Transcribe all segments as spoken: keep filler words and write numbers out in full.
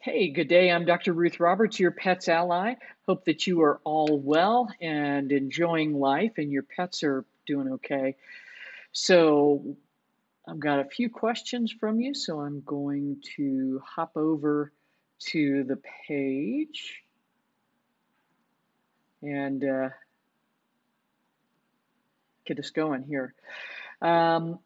Hey, good day. I'm Doctor Ruth Roberts, your pet's ally. Hope that you are all well and enjoying life and your pets are doing okay. So, I've got a few questions from you, so I'm going to hop over to the page and uh, get us going here. Um,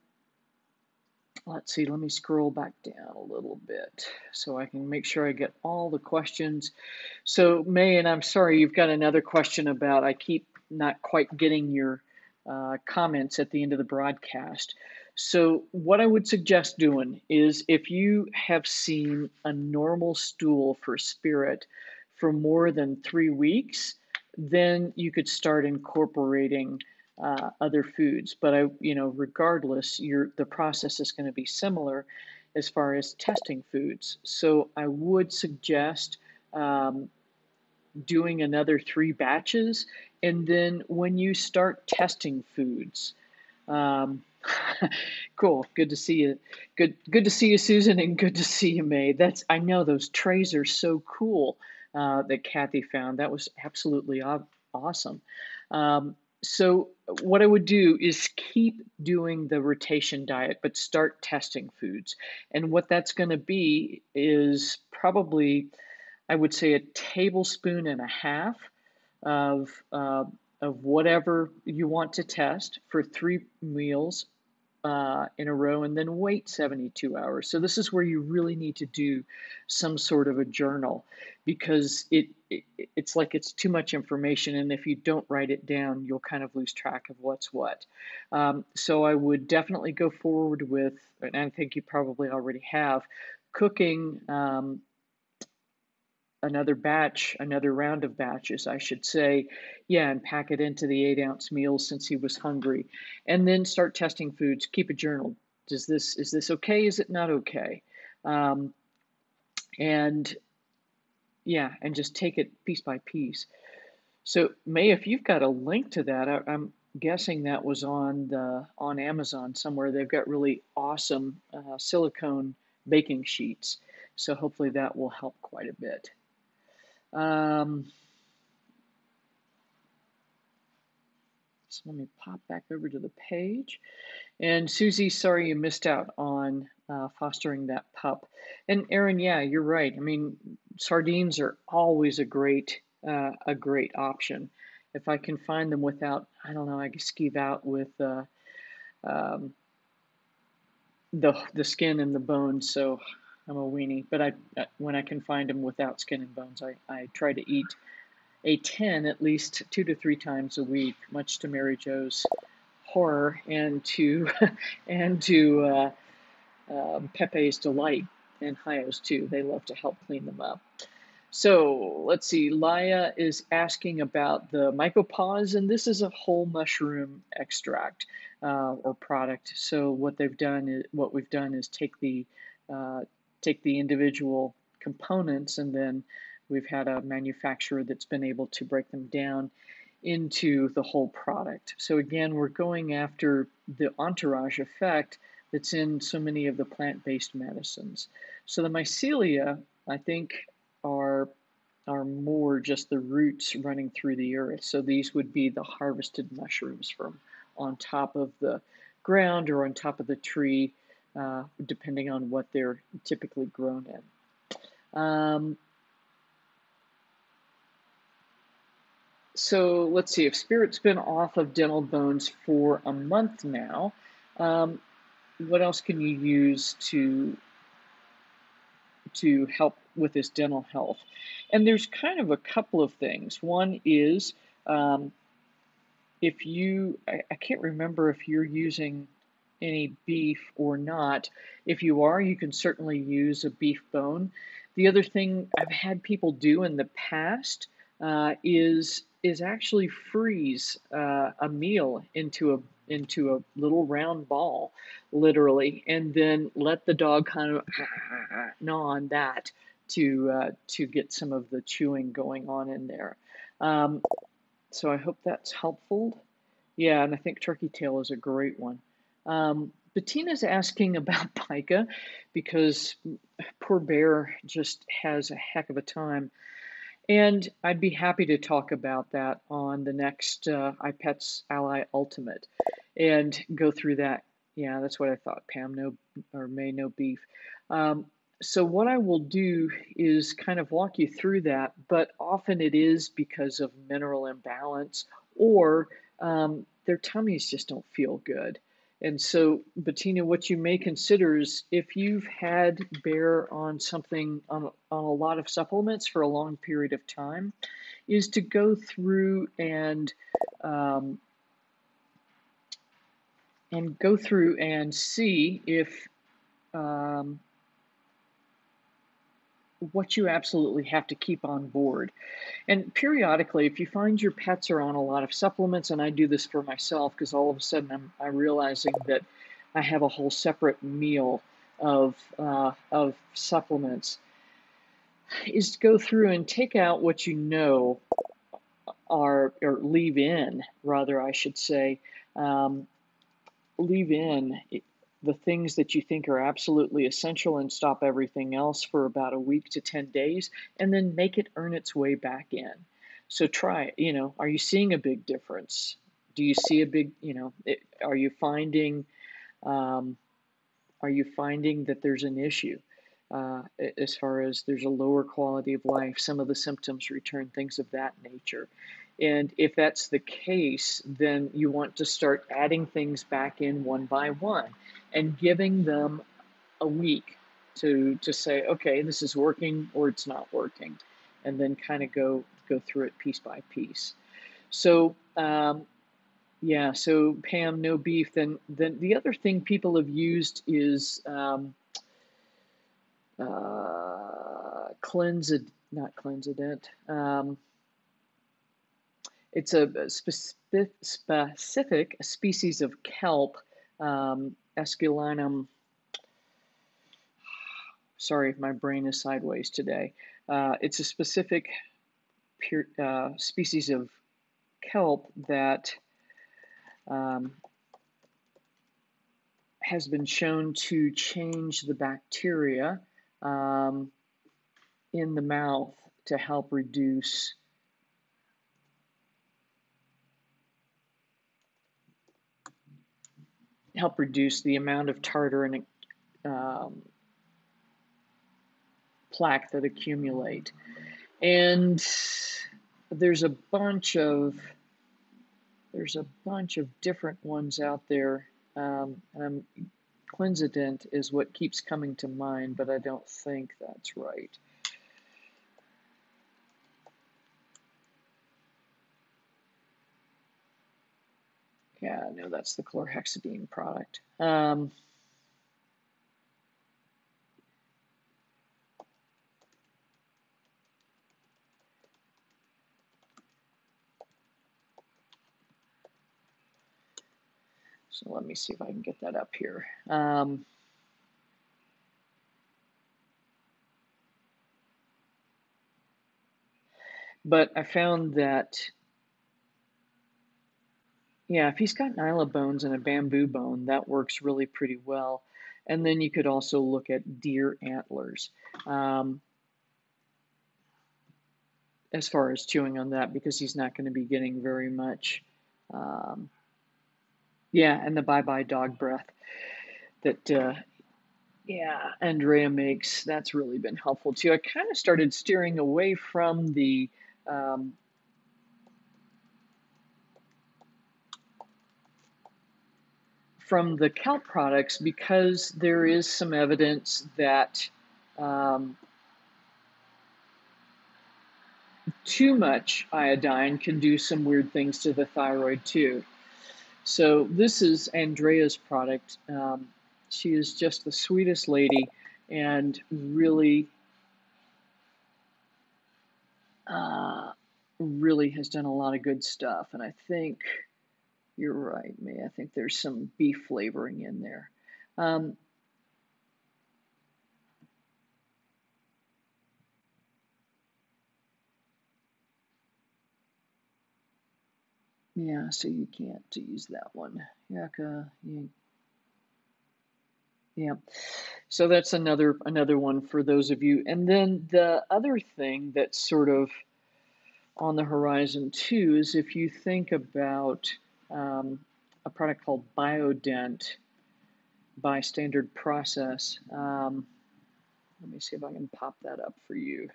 Let's see, let me scroll back down a little bit so I can make sure I get all the questions. So, May, and I'm sorry, you've got another question about I keep not quite getting your uh, comments at the end of the broadcast. So, what I would suggest doing is if you have seen a normal stool for Spirit for more than three weeks, then you could start incorporating uh, other foods. But I, you know, regardless, your the process is going to be similar as far as testing foods. So I would suggest um, doing another three batches, and then when you start testing foods. Um, cool. Good to see you. Good. Good to see you, Susan, and good to see you, May. That's. I know those trays are so cool uh, that Kathy found. That was absolutely aw- awesome. Um, so what I would do is keep doing the rotation diet, but start testing foods. And what that's going to be is probably, I would say, a tablespoon and a half of uh, of whatever you want to test for three meals uh, in a row, and then wait seventy-two hours. So this is where you really need to do some sort of a journal because it, it it's like it's too much information, and if you don't write it down, you'll kind of lose track of what's what. Um, so I would definitely go forward with, and I think you probably already have, cooking um, another batch, another round of batches, I should say. Yeah, and pack it into the eight ounce meals since he was hungry. And then start testing foods. Keep a journal. Does this, is this okay? Is it not okay? Um, and yeah, and just take it piece by piece. So May, if you've got a link to that, I, I'm guessing that was on the on Amazon somewhere. They've got really awesome uh, silicone baking sheets. So hopefully that will help quite a bit. Um, So let me pop back over to the page. And Susie, sorry you missed out on uh, fostering that pup. And Erin, yeah, you're right. I mean, sardines are always a great uh, a great option. If I can find them without, I don't know, I can skeeve out with uh, um, the the skin and the bones. So I'm a weenie. But I when I can find them without skin and bones, I, I try to eat a ten at least two to three times a week, much to Mary Jo's horror and to and to uh, um, Pepe's delight, and Hayo's too. They love to help clean them up. So let's see. Laya is asking about the mycopause, and this is a whole mushroom extract uh, or product. So what they've done is what we've done is take the uh, take the individual components, and then we've had a manufacturer that's been able to break them down into the whole product. So again, we're going after the entourage effect that's in so many of the plant-based medicines. So the mycelia, I think, are are more just the roots running through the earth. So these would be the harvested mushrooms from on top of the ground or on top of the tree, uh, depending on what they're typically grown in. Um, so let's see, if Spirit's been off of dental bones for a month now, um, what else can you use to to help with his dental health? And there's kind of a couple of things. One is um, if you, I, I can't remember if you're using any beef or not. If you are, you can certainly use a beef bone. The other thing I've had people do in the past uh, is is actually freeze uh, a meal into a into a little round ball, literally, and then let the dog kind of gnaw on that to uh, to get some of the chewing going on in there. Um, so I hope that's helpful. Yeah, and I think turkey tail is a great one. Um, Bettina's asking about pica because poor Bear just has a heck of a time. And I'd be happy to talk about that on the next uh, iPets Ally Ultimate and go through that. Yeah, that's what I thought, Pam. No, or May, no beef. Um, so what I will do is kind of walk you through that, but often it is because of mineral imbalance or um, their tummies just don't feel good. And so, Bettina, what you may consider is if you've had Bear on something, on, on a lot of supplements for a long period of time, is to go through and um, and go through and see if um, what you absolutely have to keep on board. And periodically, if you find your pets are on a lot of supplements, and I do this for myself because all of a sudden I'm, I'm realizing that I have a whole separate meal of uh, of supplements, is to go through and take out what you know are, or leave in, rather, I should say, um, leave in the things that you think are absolutely essential and stop everything else for about a week to ten days, and then make it earn its way back in. So try it. You know, are you seeing a big difference? Do you see a big, you know, it, are you finding, um, are you finding that there's an issue uh, as far as there's a lower quality of life, some of the symptoms return, things of that nature? And if that's the case, then you want to start adding things back in one by one and giving them a week to to say, okay, this is working or it's not working, and then kind of go go through it piece by piece. So um, yeah, so Pam, no beef. Then then the other thing people have used is um, uh, cleansed, not cleansodent. Um, It's a specific, specific species of kelp, um, Esculinum. Sorry if my brain is sideways today. Uh, it's a specific pure, uh, species of kelp that um, has been shown to change the bacteria um, in the mouth to help reduce help reduce the amount of tartar and um, plaque that accumulate. And there's a bunch of there's a bunch of different ones out there. Um, and Cleansodent is what keeps coming to mind, but I don't think that's right. Yeah, no, that's the chlorhexidine product. Um, so let me see if I can get that up here. Um, but I found that, yeah, if he's got nyla bones and a bamboo bone, that works really pretty well. And then you could also look at deer antlers. Um, as far as chewing on that, because he's not going to be getting very much. Um, yeah, and the bye bye dog breath that, uh, yeah, Andrea makes, that's really been helpful too. I kind of started steering away from the um, from the kelp products because there is some evidence that um, too much iodine can do some weird things to the thyroid too. So this is Andrea's product. Um, she is just the sweetest lady and really, uh, really has done a lot of good stuff. And I think you're right, May. I think there's some beef flavoring in there. Um, yeah, so you can't use that one. Yucca, you, Yeah. So that's another another one for those of you. And then the other thing that's sort of on the horizon too is if you think about um, a product called Biodent by Standard Process. Um, let me see if I can pop that up for you.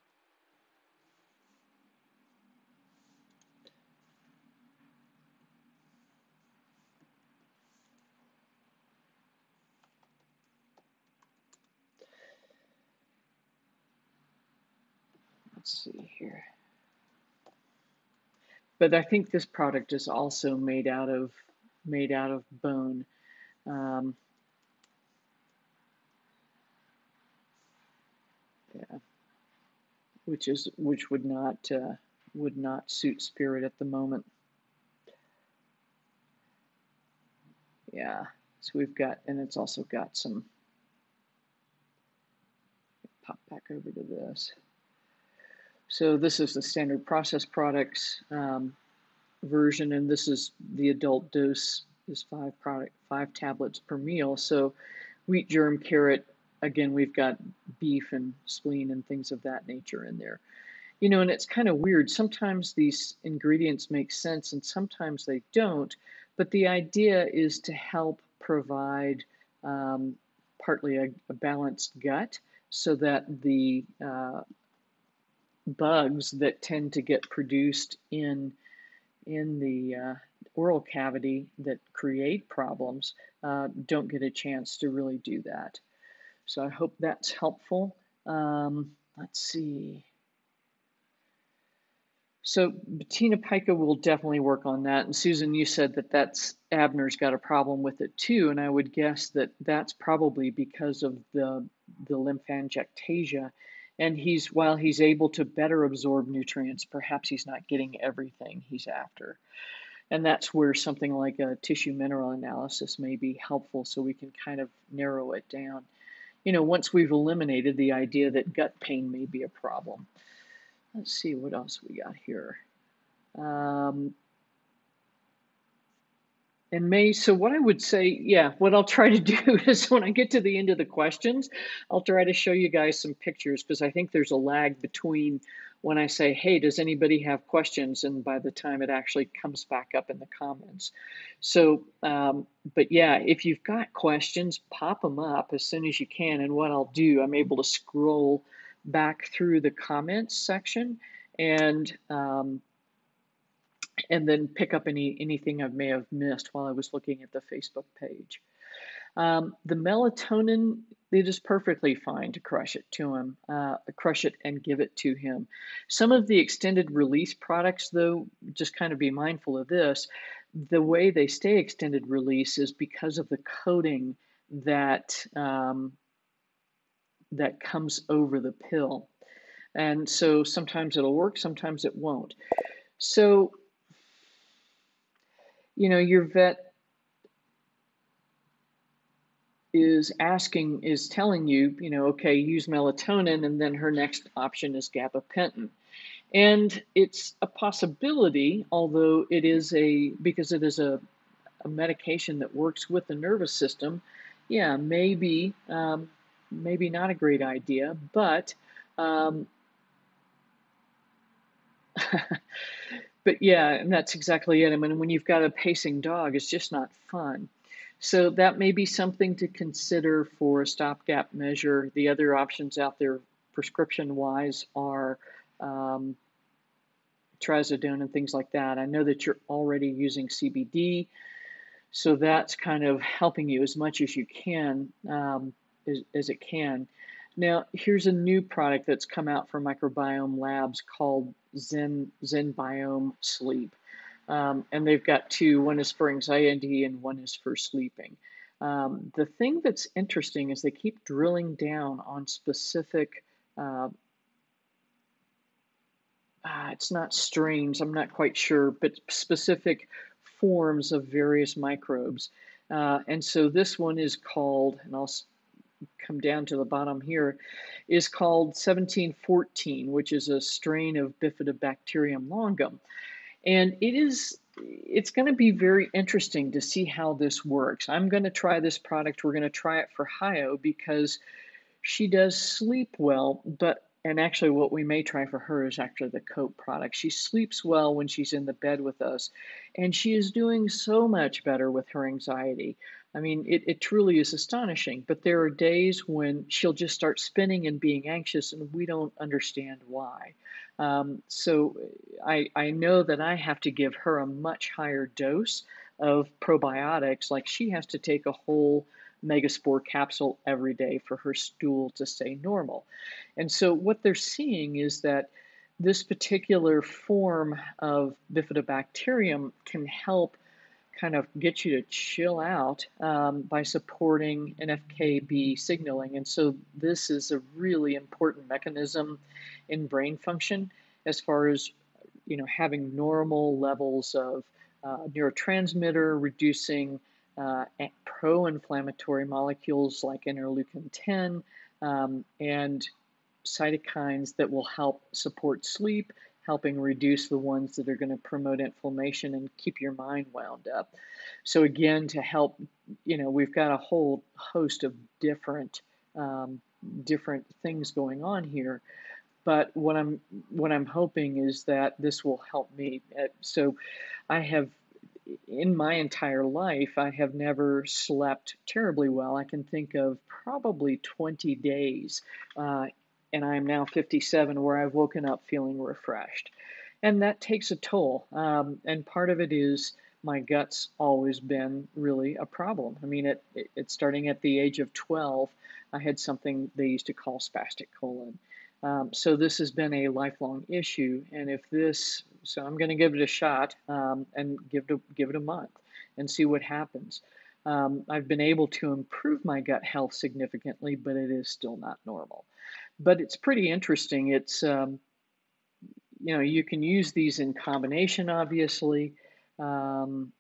Let's see here. But I think this product is also made out of made out of bone. Um, yeah, which is which would not uh, would not suit Spirit at the moment. Yeah, so we've got, and it's also got some. Pop back over to this. So this is the Standard Process Products um, version, and this is the adult dose is five product five tablets per meal. So wheat germ, carrot, again we've got beef and spleen and things of that nature in there. You know, and it's kind of weird. Sometimes these ingredients make sense and sometimes they don't, but the idea is to help provide um, partly a, a balanced gut so that the uh, bugs that tend to get produced in in the uh, oral cavity that create problems uh, don't get a chance to really do that. So I hope that's helpful. Um, let's see. So Bettina Pica will definitely work on that. And Susan, you said that that's Abner's got a problem with it too, and I would guess that that's probably because of the the lymphangiectasia. And he's while he's able to better absorb nutrients, perhaps he's not getting everything he's after. And that's where something like a tissue mineral analysis may be helpful, so we can kind of narrow it down. You know, once we've eliminated the idea that gut pain may be a problem. Let's see what else we got here. Um, and May, so what I would say, yeah, what I'll try to do is when I get to the end of the questions, I'll try to show you guys some pictures because I think there's a lag between when I say, hey, does anybody have questions? And by the time it actually comes back up in the comments. So, um, but yeah, if you've got questions, pop them up as soon as you can. And what I'll do, I'm able to scroll back through the comments section and um, and then pick up any anything I may have missed while I was looking at the Facebook page. Um, the melatonin, it is perfectly fine to crush it to him, uh, crush it and give it to him. Some of the extended release products, though, just kind of be mindful of this. The way they stay extended release is because of the coating that um, that comes over the pill. And so sometimes it'll work, sometimes it won't. So, you know, your vet is asking, is telling you, you know, okay, use melatonin, and then her next option is gabapentin. And it's a possibility, although it is a, because it is a, a medication that works with the nervous system, yeah, maybe, um, maybe not a great idea, but, um, but yeah, and that's exactly it. I mean, when you've got a pacing dog, it's just not fun. So that may be something to consider for a stopgap measure. The other options out there, prescription-wise, are um, trazodone and things like that. I know that you're already using C B D, so that's kind of helping you as much as you can, um, as, as it can. Now, here's a new product that's come out from Microbiome Labs called Zen ZenBiome Sleep. Um, and they've got two, one is for anxiety and one is for sleeping. Um, the thing that's interesting is they keep drilling down on specific, uh, uh, it's not strains, I'm not quite sure, but specific forms of various microbes. Uh, and so this one is called, and I'll come down to the bottom here, is called seventeen fourteen, which is a strain of Bifidobacterium longum. And it is it's going to be very interesting to see how this works. I'm going to try this product. We're going to try it for Hio because she does sleep well, but and actually what we may try for her is actually the Cope product. She sleeps well when she's in the bed with us, and she is doing so much better with her anxiety. I mean, it, it truly is astonishing, but there are days when she'll just start spinning and being anxious, and we don't understand why. Um, so I, I know that I have to give her a much higher dose of probiotics, like she has to take a whole Megaspore capsule every day for her stool to stay normal. And so what they're seeing is that this particular form of bifidobacterium can help kind of get you to chill out um, by supporting N F K B signaling. And so this is a really important mechanism in brain function as far as you know having normal levels of uh, neurotransmitter, reducing uh, pro-inflammatory molecules like interleukin ten, um, and cytokines that will help support sleep, helping reduce the ones that are going to promote inflammation and keep your mind wound up. So again, to help, you know, we've got a whole host of different um, different things going on here. But what I'm what I'm hoping is that this will help me. Uh, So I have in my entire life, I have never slept terribly well. I can think of probably twenty days, uh, and I'm now fifty-seven, where I've woken up feeling refreshed. And that takes a toll. Um, and part of it is my gut's always been really a problem. I mean, it, it, it starting at the age of twelve, I had something they used to call spastic colon. Um, so this has been a lifelong issue, and if this, so I'm going to give it a shot um, and give it a, give it a month and see what happens. Um, I've been able to improve my gut health significantly, but it is still not normal. But it's pretty interesting. It's um, you know you can use these in combination, obviously, um,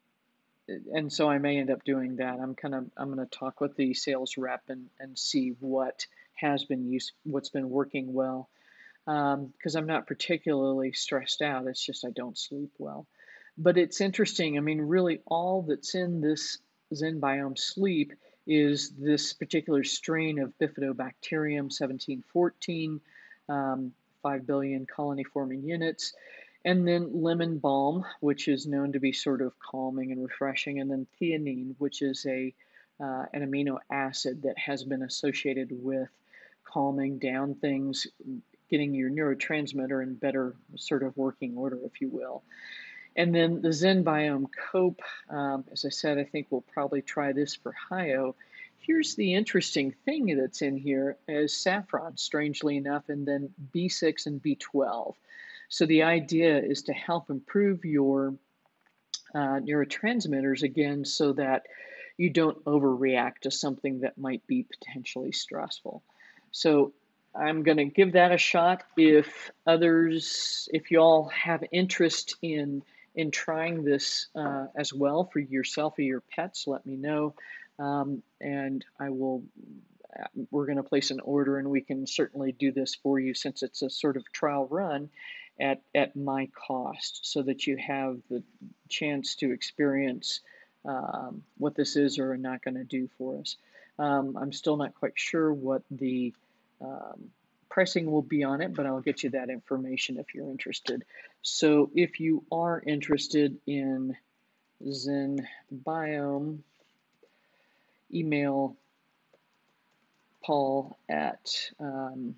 and so I may end up doing that. I'm kind of I'm going to talk with the sales rep and and see what has been used, what's been working well because um, I'm not particularly stressed out. It's just I don't sleep well. But it's interesting. I mean, really, all that's in this ZenBiome sleep is this particular strain of Bifidobacterium seventeen fourteen, um, five billion colony forming units, and then lemon balm, which is known to be sort of calming and refreshing, and then theanine, which is a uh, an amino acid that has been associated with calming down things, getting your neurotransmitter in better sort of working order, if you will. And then the ZenBiome Cope, um, as I said, I think we'll probably try this for Hio. Here's the interesting thing that's in here is saffron, strangely enough, and then B six and B twelve. So the idea is to help improve your uh, neurotransmitters again so that you don't overreact to something that might be potentially stressful. So I'm going to give that a shot. If others, if y'all have interest in in trying this uh, as well for yourself or your pets, let me know, um, and I will. We're going to place an order, and we can certainly do this for you since it's a sort of trial run at at my cost, so that you have the chance to experience um, what this is or are not going to do for us. Um, I'm still not quite sure what the um, pricing will be on it, but I'll get you that information if you're interested. So if you are interested in ZenBiome, email Paul at um,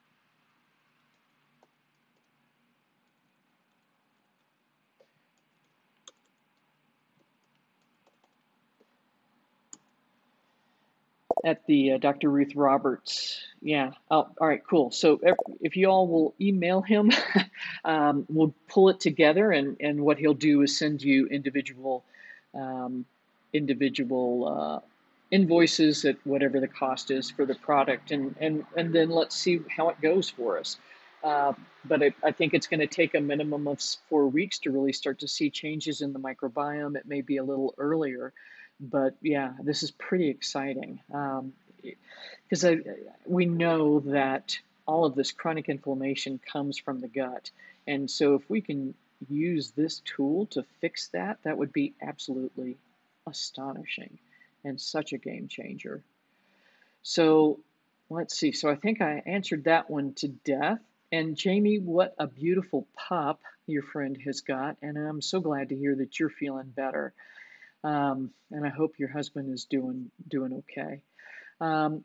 at the uh, Doctor Ruth Roberts. Yeah. Oh, all right, cool. So if you all will email him, um, we'll pull it together, and, and what he'll do is send you individual um, individual uh, invoices at whatever the cost is for the product, and and and then let's see how it goes for us. Uh, but I, I think it's going to take a minimum of four weeks to really start to see changes in the microbiome. It may be a little earlier, but yeah, this is pretty exciting because um, we know that all of this chronic inflammation comes from the gut, and so if we can use this tool to fix that, that would be absolutely astonishing and such a game changer. So let's see. So I think I answered that one to death. And Jamie, what a beautiful pup your friend has got. And I'm so glad to hear that you're feeling better. Um, and I hope your husband is doing doing okay. Um,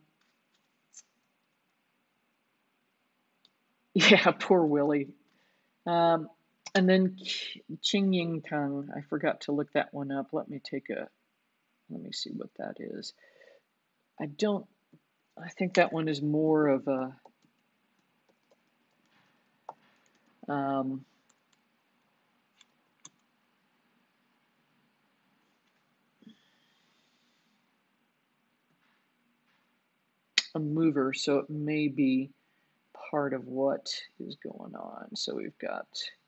yeah, poor Willie. Um, and then Ching Ying Tang, I forgot to look that one up. Let me take a, let me see what that is. I don't, I think that one is more of a, um, a mover, so it may be part of what is going on. So we've got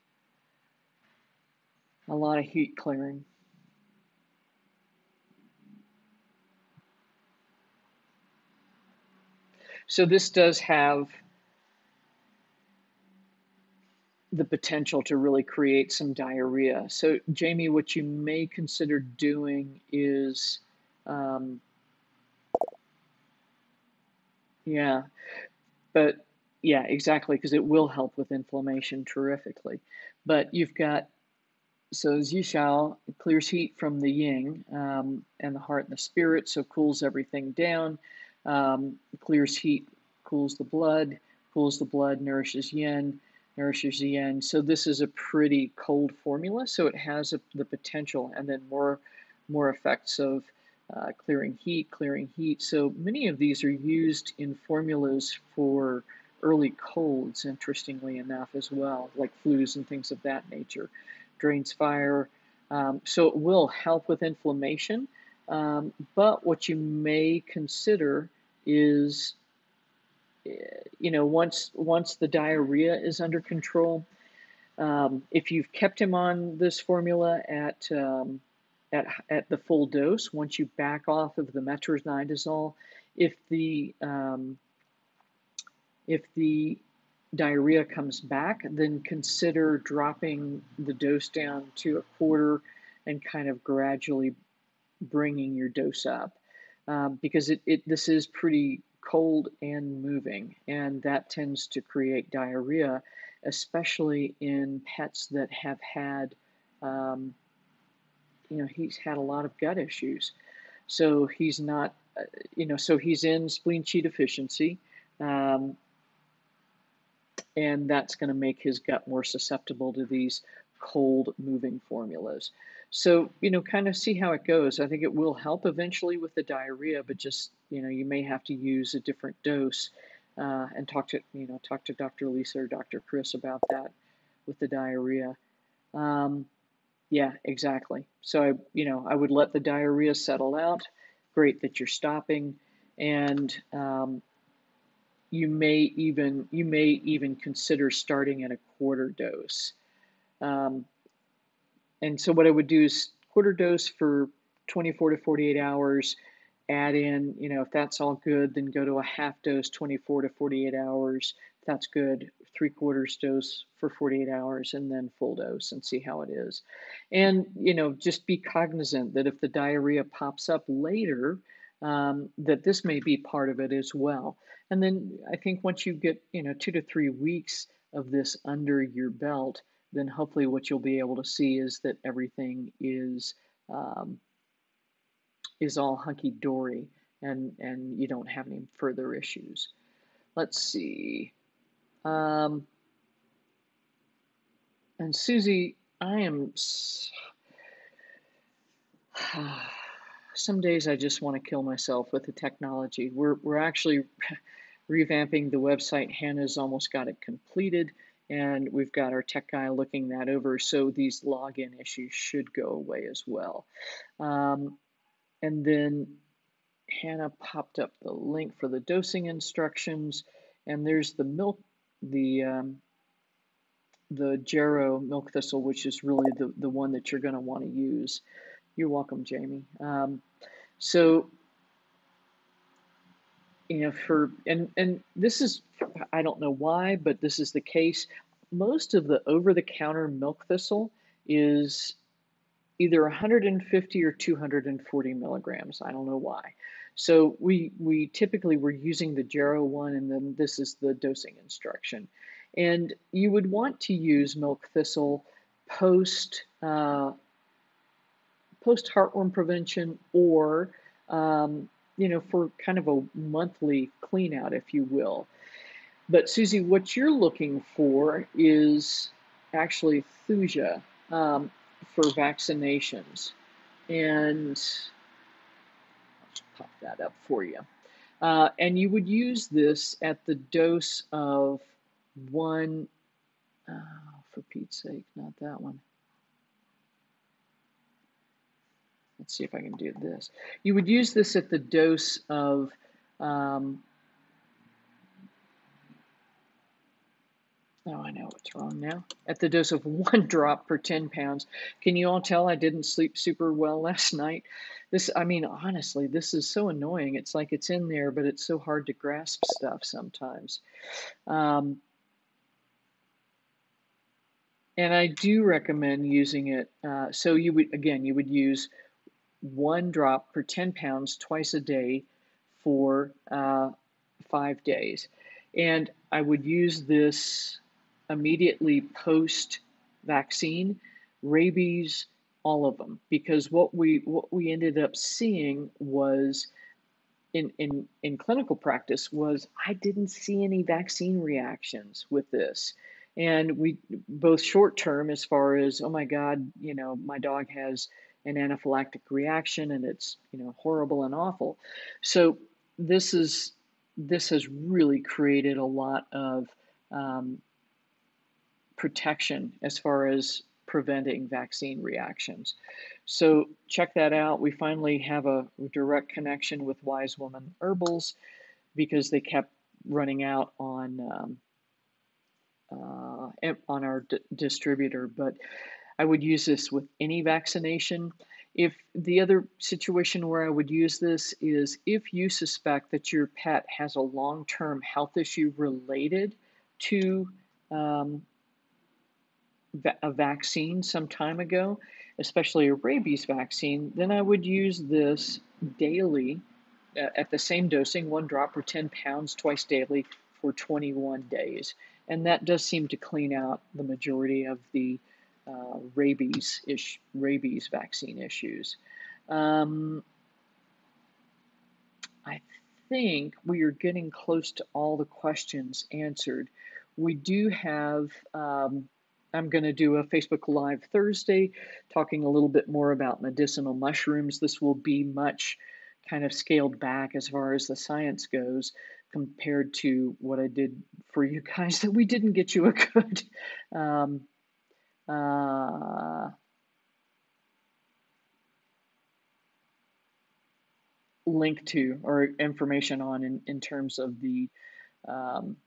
a lot of heat clearing. So this does have the potential to really create some diarrhea. So Jamie, what you may consider doing is, um, yeah, but yeah, exactly, because it will help with inflammation terrifically. But you've got, so Zishao clears heat from the yin um, and the heart and the spirit, so cools everything down, um, clears heat, cools the blood, cools the blood, nourishes yin, nourishes the yin. So this is a pretty cold formula, so it has a, the potential, and then more, more effects of uh, clearing heat, clearing heat. So many of these are used in formulas for early colds, interestingly enough, as well, like flus and things of that nature. Drains fire. Um, so it will help with inflammation. Um, but what you may consider is, you know, once once the diarrhea is under control, um, if you've kept him on this formula at um, at at the full dose, once you back off of the metronidazole, if the um, if the diarrhea comes back, then consider dropping the dose down to a quarter and kind of gradually bringing your dose up, um, because it, it this is pretty cold and moving, and that tends to create diarrhea, especially in pets that have had, um, you know, he's had a lot of gut issues. So he's not, uh, you know, so he's in spleen chi deficiency. Um, and that's going to make his gut more susceptible to these cold moving formulas. So, you know, kind of see how it goes. I think it will help eventually with the diarrhea, but just, you know, you may have to use a different dose, uh, and talk to, you know, talk to Doctor Lisa or Doctor Chris about that with the diarrhea. Um, yeah, exactly. So, I, you know, I would let the diarrhea settle out. Great that you're stopping. And, um, you may even you may even consider starting at a quarter dose. Um, and so what I would do is quarter dose for twenty-four to forty-eight hours. Add in, you know, if that's all good, then go to a half dose, twenty-four to forty-eight hours. If that's good, three quarters dose for forty-eight hours, and then full dose and see how it is. And, you know, just be cognizant that if the diarrhea pops up later, um, that this may be part of it as well. And then I think once you get, you know, two to three weeks of this under your belt, then hopefully what you'll be able to see is that everything is um, is all hunky dory, and and you don't have any further issues. Let's see. Um, and Susie, I am. Some days I just want to kill myself with the technology. We're we're actually revamping the website. Hannah's almost got it completed, and we've got our tech guy looking that over. So these login issues should go away as well. Um, and then Hannah popped up the link for the dosing instructions, and there's the milk, the um, the Jarrow milk thistle, which is really the, the one that you're going to want to use. You're welcome, Jamie. Um, so, you know, for, and, and this is, I don't know why, but this is the case. most of the over-the-counter milk thistle is either one hundred fifty or two hundred forty milligrams. I don't know why. So we we typically were using the Jarrow one, and then this is the dosing instruction. And you would want to use milk thistle post uh, post heartworm prevention, or um, you know, for kind of a monthly clean out, if you will. But Susie, what you're looking for is actually Thuja um, for vaccinations. And I'll pop that up for you. Uh, and you would use this at the dose of one, uh, for Pete's sake, not that one. Let's see if I can do this. You would use this at the dose of um, oh, I know what's wrong now. At the dose of one drop per ten pounds. Can you all tell I didn't sleep super well last night? This, I mean, honestly, this is so annoying. It's like it's in there, but it's so hard to grasp stuff sometimes. Um, and I do recommend using it. Uh, so you would, again, you would use one drop per ten pounds twice a day for uh, five days. And I would use this immediately post vaccine, rabies, all of them, because what we what we ended up seeing was in in in clinical practice was I didn't see any vaccine reactions with this. And we both short term, as far as, oh my God, you know, my dog has an anaphylactic reaction and it's, you know, horrible and awful. So this is this has really created a lot of um, protection as far as preventing vaccine reactions. So check that out. We finally have a direct connection with Wise Woman Herbals because they kept running out on um, uh, on our d- distributor. But I would use this with any vaccination. If the other situation where I would use this is if you suspect that your pet has a long-term health issue related to um, a vaccine some time ago, especially a rabies vaccine, then I would use this daily uh, at the same dosing, one drop per ten pounds twice daily for twenty-one days. And that does seem to clean out the majority of the uh, rabies ish, rabies vaccine issues. Um, I think we are getting close to all the questions answered. We do have, um, I'm going to do a Facebook Live Thursday talking a little bit more about medicinal mushrooms. This will be much kind of scaled back as far as the science goes compared to what I did for you guys that we didn't get you a good um, uh, link to or information on in, in terms of the um,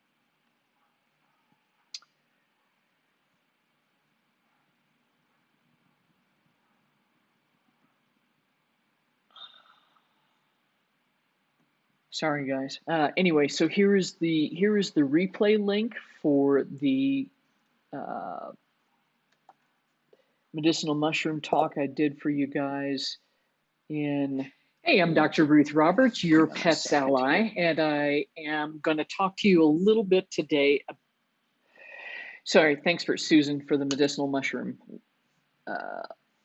sorry guys. Uh, anyway, so here is the here is the replay link for the uh, medicinal mushroom talk I did for you guys in. Hey, I'm Doctor Ruth Roberts, your pet's ally, and I am going to talk to you a little bit today. Sorry, thanks for Susan for the medicinal mushroom. Uh,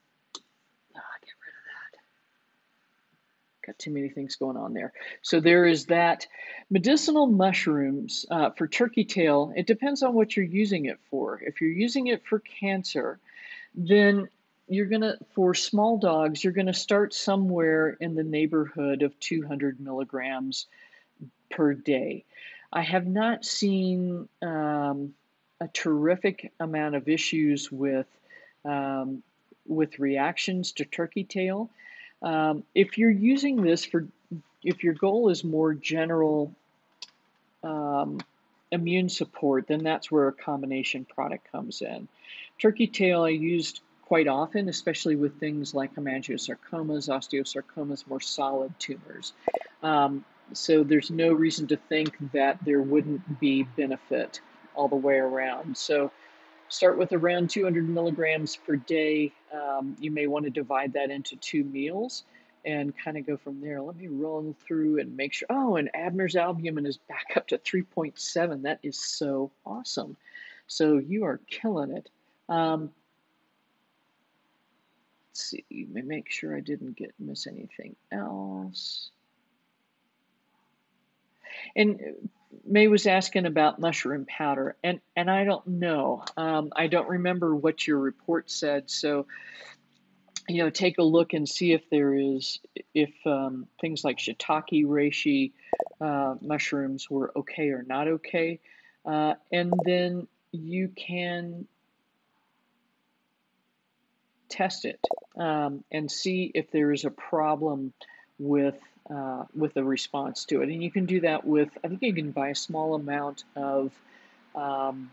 Got too many things going on there. So there is that. Medicinal mushrooms uh, for turkey tail, it depends on what you're using it for. If you're using it for cancer, then you're going to, for small dogs, you're going to start somewhere in the neighborhood of two hundred milligrams per day. I have not seen um, a terrific amount of issues with um, with reactions to turkey tail. Um, if you're using this for, if your goal is more general um, immune support, then that's where a combination product comes in. Turkey tail I used quite often, especially with things like hemangiosarcomas, osteosarcomas, more solid tumors. Um, so there's no reason to think that there wouldn't be benefit all the way around. So Start with around two hundred milligrams per day. Um, you may want to divide that into two meals and kind of go from there. Let me roll through and make sure. Oh, and Abner's albumin is back up to three point seven. That is so awesome. So you are killing it. Um, let's see, make sure I didn't get miss anything else. And May was asking about mushroom powder, and and I don't know. Um, I don't remember what your report said, so you know, take a look and see if there is if um, things like shiitake, reishi, uh, mushrooms were okay or not okay, uh, and then you can test it um, and see if there is a problem with uh, with a response to it. And you can do that with, I think you can buy a small amount of um,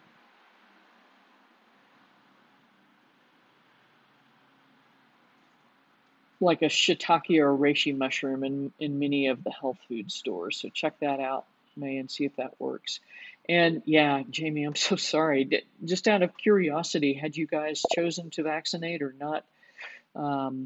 like a shiitake or a reishi mushroom in, in many of the health food stores. So check that out, May, and see if that works. And yeah, Jamie, I'm so sorry. Just out of curiosity, had you guys chosen to vaccinate or not, um,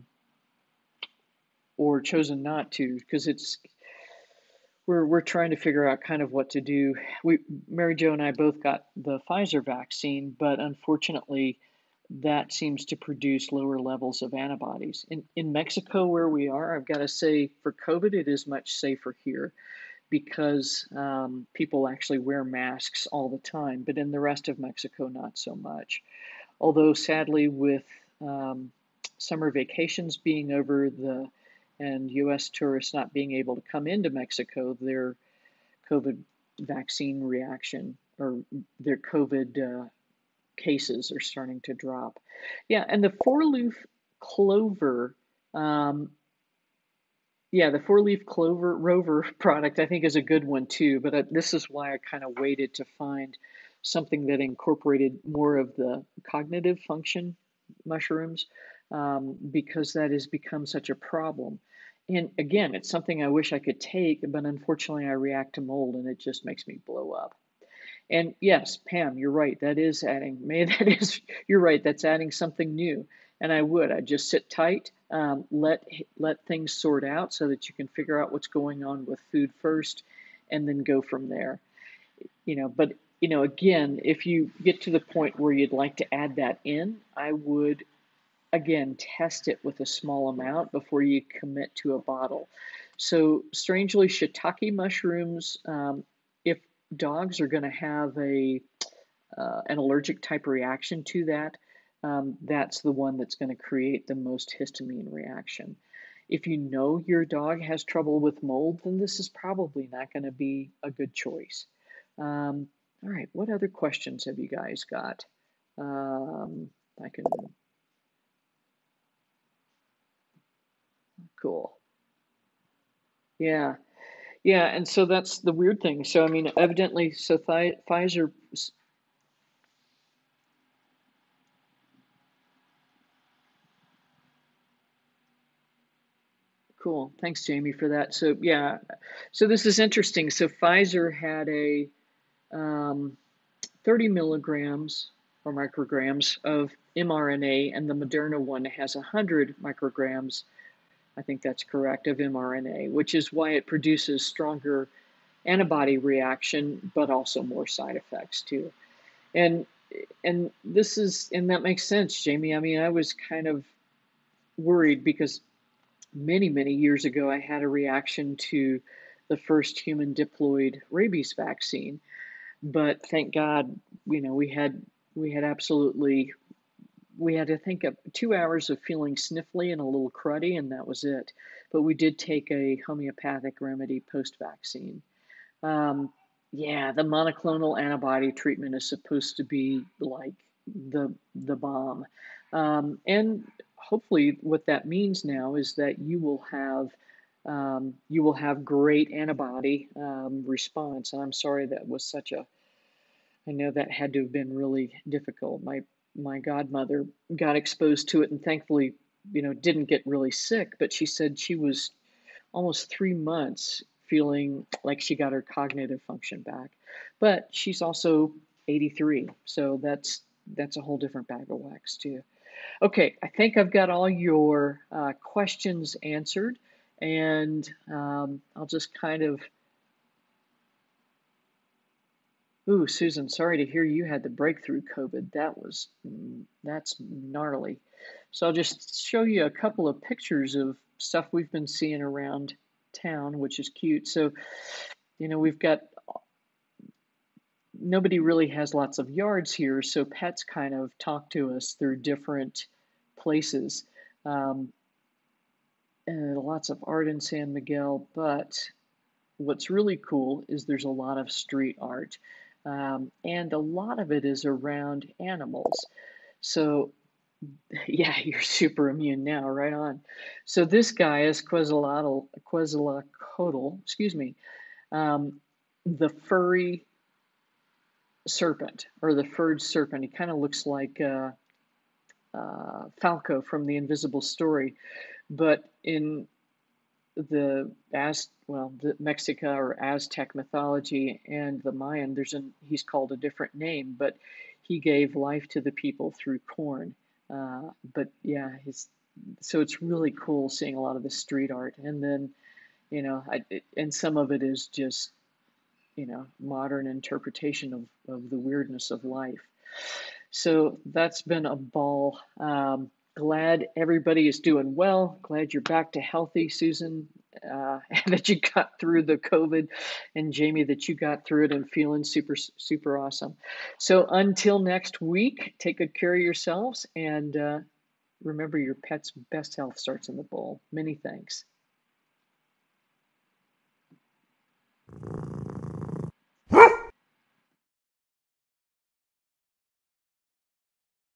or chosen not to? Because it's we're we're trying to figure out kind of what to do. We Mary Jo and I both got the Pfizer vaccine, but unfortunately, that seems to produce lower levels of antibodies. In in Mexico, where we are, I've got to say, for COVID, it is much safer here because um, people actually wear masks all the time. But in the rest of Mexico, not so much. Although sadly, with um, summer vacations being over, the and U S tourists not being able to come into Mexico, their COVID vaccine reaction or their COVID uh, cases are starting to drop. Yeah, and the four-leaf clover, um, yeah, the four-leaf clover rover product I think is a good one too. But uh, this is why I kind of waited to find something that incorporated more of the cognitive function mushrooms um, because that has become such a problem. And again, it's something I wish I could take, but unfortunately, I react to mold and it just makes me blow up. And yes, Pam, you're right. That is adding, May, that is, you're right. That's adding something new. And I would, I'd just sit tight, um, let let things sort out so that you can figure out what's going on with food first, and then go from there. You know, but you know, again, if you get to the point where you'd like to add that in, I would again test it with a small amount before you commit to a bottle. So strangely, shiitake mushrooms, um, if dogs are going to have a uh, an allergic type reaction to that, um, that's the one that's going to create the most histamine reaction. If you know your dog has trouble with mold, then this is probably not going to be a good choice. Um, all right, what other questions have you guys got? Um, I can, cool. Yeah, yeah, and so that's the weird thing. So, I mean, evidently, so Pfizer, cool. Thanks, Jamie, for that. So, yeah, so this is interesting. So, Pfizer had a um, thirty milligrams or micrograms of mRNA, and the Moderna one has one hundred micrograms, I think that's correct, of mRNA, which is why it produces stronger antibody reaction, but also more side effects too. And and this is and that makes sense, Jamie. I mean, I was kind of worried because many, many years ago, I had a reaction to the first human diploid rabies vaccine. But thank God, you know, we had we had absolutely we had to think of two hours of feeling sniffly and a little cruddy, and that was it. But we did take a homeopathic remedy post vaccine. Um, yeah, the monoclonal antibody treatment is supposed to be like the the bomb, um, and hopefully, what that means now is that you will have um, you will have great antibody um, response. And I'm sorry that was such a. I know that had to have been really difficult. My my godmother got exposed to it, and thankfully, you know, didn't get really sick. But she said she was almost three months feeling like she got her cognitive function back. But she's also eighty-three, so that's that's a whole different bag of wax too. Okay, I think I've got all your uh, questions answered, and um, I'll just kind of. Ooh, Susan, sorry to hear you had the breakthrough COVID. That was, mm, that's gnarly. So I'll just show you a couple of pictures of stuff we've been seeing around town, which is cute. So, you know, we've got, nobody really has lots of yards here, so pets kind of talk to us through different places. Um, and lots of art in San Miguel, but what's really cool is there's a lot of street art, um, and a lot of it is around animals. So, yeah, you're super immune now, right on. So this guy is Quetzalcoatl, Quetzalcoatl, excuse me, um, the furry serpent or the furred serpent. He kind of looks like uh, uh, Falco from the Invisible Story, but in the Az well the Mexica or Aztec mythology and the Mayan, there's an he's called a different name, but he gave life to the people through corn. Uh, but yeah, he's so it's really cool seeing a lot of the street art, and then you know, I, it, and some of it is just you know modern interpretation of of the weirdness of life. So that's been a ball. Um, glad everybody is doing well. Glad you're back to healthy, Susan, uh, and that you got through the COVID, and Jamie, that you got through it and feeling super, super awesome. So until next week, take good care of yourselves, and uh, remember your pet's best health starts in the bowl. Many thanks.